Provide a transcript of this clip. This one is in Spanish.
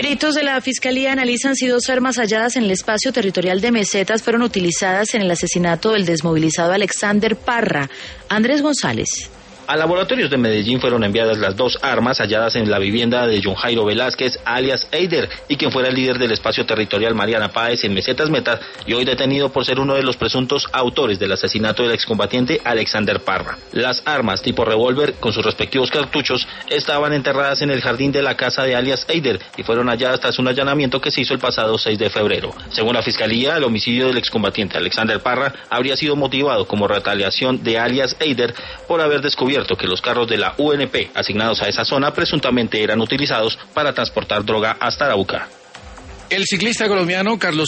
Peritos de la Fiscalía analizan si 2 armas halladas en el espacio territorial de Mesetas fueron utilizadas en el asesinato del desmovilizado Alexander Parra. Andrés González. A laboratorios de Medellín fueron enviadas las 2 armas halladas en la vivienda de John Jairo Velázquez, alias Eider, y quien fuera el líder del espacio territorial Mariana Páez en Mesetas Meta, y hoy detenido por ser uno de los presuntos autores del asesinato del excombatiente Alexander Parra. Las armas tipo revólver, con sus respectivos cartuchos, estaban enterradas en el jardín de la casa de alias Eider y fueron halladas tras un allanamiento que se hizo el pasado 6 de febrero. Según la Fiscalía, el homicidio del excombatiente Alexander Parra habría sido motivado como retaliación de alias Eider por haber descubierto que los carros de la UNP asignados a esa zona presuntamente eran utilizados para transportar droga hasta Arauca. El ciclista colombiano Carlos